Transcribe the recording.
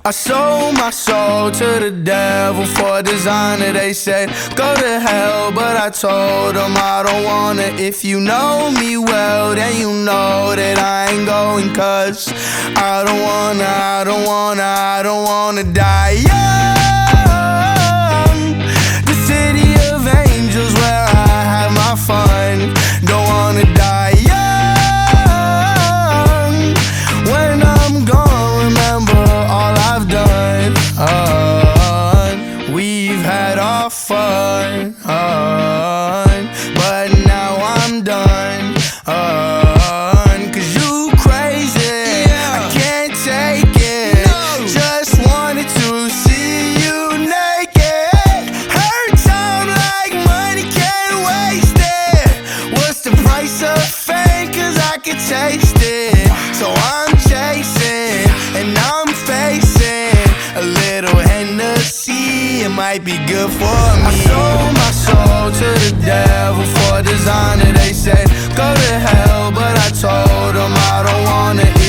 I sold my soul to the devil for a designer. They said go to hell, but I told them I don't wanna. If you know me well, then you know that I ain't going, cause I don't wanna die young. The city of angels where I have my fun. Don't wanna die young. When I'm gone, remember all I've done. We've had our fun, but now I'm done. Cause you crazy, I can't take it. Just wanted to see you naked. Hurt time like money, can't waste it. What's the price of fame? Cause I can taste it. So I'm chasing and I'm facing a little Hennessy, it might be good for me. I sold my soul to the devil for a designer. They said go to hell, but I told them I don't wanna.